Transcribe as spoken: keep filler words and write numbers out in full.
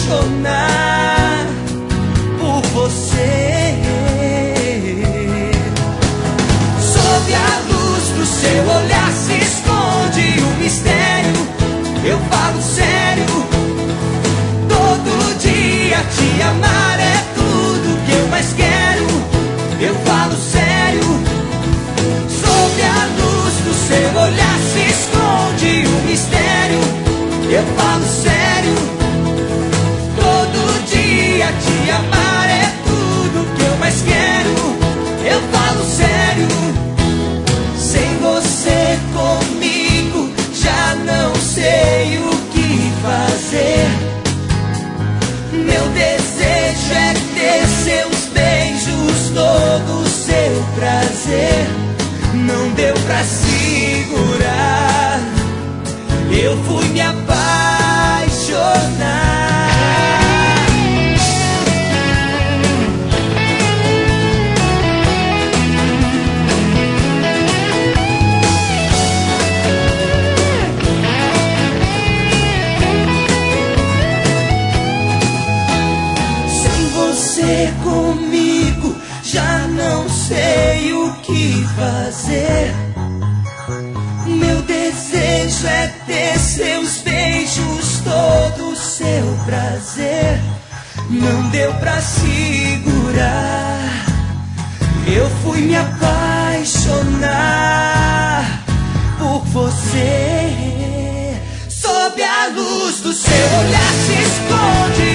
apaixonar por você. Sob a luz do seu olhar se esconde um mistério. Eu falo sério, todo dia te amar é tudo que eu mais quero. Eu falo sério, sob a luz do seu olhar se esconde um mistério. Eu falo sério, todo dia te amar é tudo que eu mais quero. Eu falo sério, sem você comigo já não sei o que fazer. Meu desejo é ter seus beijos, todo o seu prazer. Não deu pra segurar, eu fui me apaixonar. Sem você comigo já não sei o que fazer. Meu desejo é ter seus beijos, todo o seu prazer. Não deu pra segurar, eu fui me apaixonar por você. Sob a luz do seu olhar se esconde